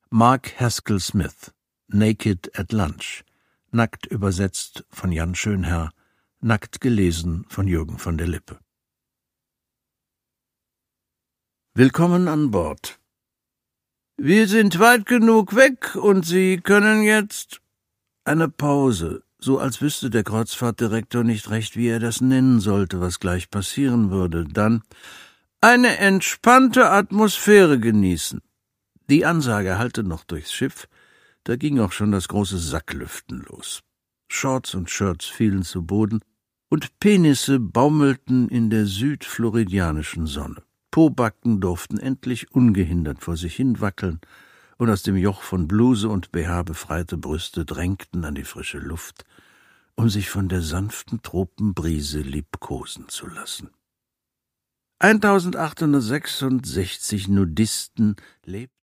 Mark Haskell Smith, Naked at Lunch, nackt übersetzt von Jan Schönherr, nackt gelesen von Jürgen von der Lippe. Willkommen an Bord. Wir sind weit genug weg und Sie können jetzt... Eine Pause, so als wüsste der Kreuzfahrtdirektor nicht recht, wie er das nennen sollte, was gleich passieren würde. Dann eine entspannte Atmosphäre genießen. Die Ansage hallte noch durchs Schiff, da ging auch schon das große Sacklüften los. Shorts und Shirts fielen zu Boden und Penisse baumelten in der südfloridianischen Sonne. Pobacken durften endlich ungehindert vor sich hin wackeln, und aus dem Joch von Bluse und BH befreite Brüste drängten an die frische Luft, um sich von der sanften Tropenbrise liebkosen zu lassen. 1866 Nudisten lebten